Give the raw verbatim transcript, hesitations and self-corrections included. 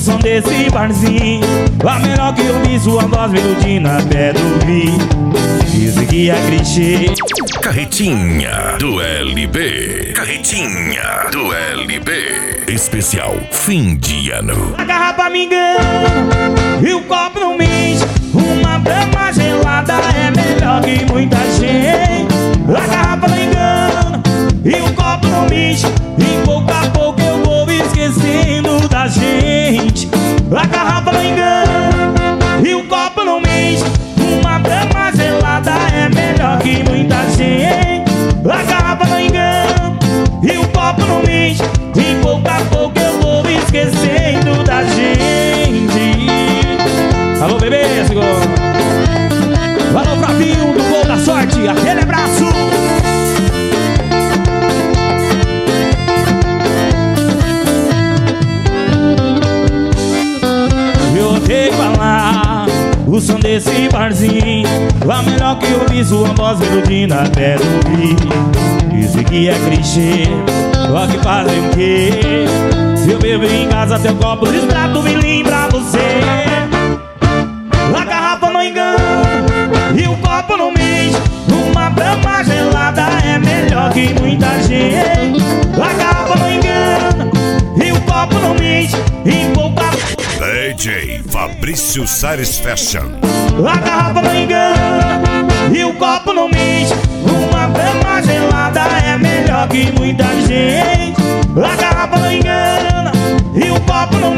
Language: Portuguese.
som desse barzinho. A melhor que eu vi, sua voz melodina até dormir. Dizem que é clichê. Carretinha do L B. Carretinha do L B. Especial fim de ano. A garrafa me engana e o copo não mente. Uma brama gelada é melhor que muita gente. A garrafa não engana e o copo não mente. E pouco a pouco eu vou esquecendo da gente. A garrafa não engana e o copo não mente. Uma brama gelada é melhor que muita gente. A garrafa não engana e o copo não mente. E pouco a pouco eu vou esquecendo da gente. Alô, bebê, segura. Alô, Flavinho do Gol da Sorte. Aquele abraço. Eu tenho que falar o som desse barzinho. A melhor que eu vi, sua voz melodina até dormir. Dizem que é clichê, só que fazem o quê? Se eu bebo em casa, teu copo de extrato me lembra você. A garrafa não engana e o copo não mente. Uma brama gelada é melhor que muita gente. A garrafa não engana e o copo não mente. E pouco a D J Fabrício Sares Fashion. A garrafa não engana e o copo não mente. Uma brama gelada é melhor que muita gente. A garrafa não engana e o copo não